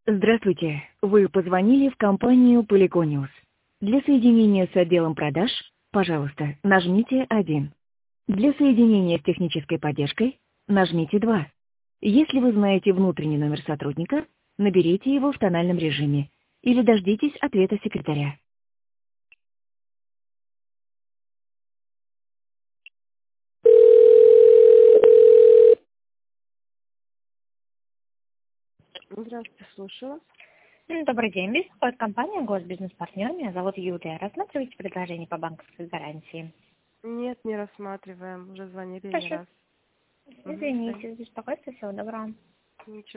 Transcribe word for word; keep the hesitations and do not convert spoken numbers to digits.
Здравствуйте. Вы позвонили в компанию Polyconius. Для соединения с отделом продаж, пожалуйста, нажмите один. Для соединения с технической поддержкой нажмите два. Если вы знаете внутренний номер сотрудника, наберите его в тональном режиме или дождитесь ответа секретаря. Здравствуйте, слушаю вас. М, Добрый день, беспокоит компания «Госбизнес-партнер». Меня зовут Юлия. Рассматриваете предложение по банковской гарантии? Нет, не рассматриваем. Уже звонили не Хорошо. раз. Мгм, до свидания. Извините, беспокойство. Всего доброго. Ничего.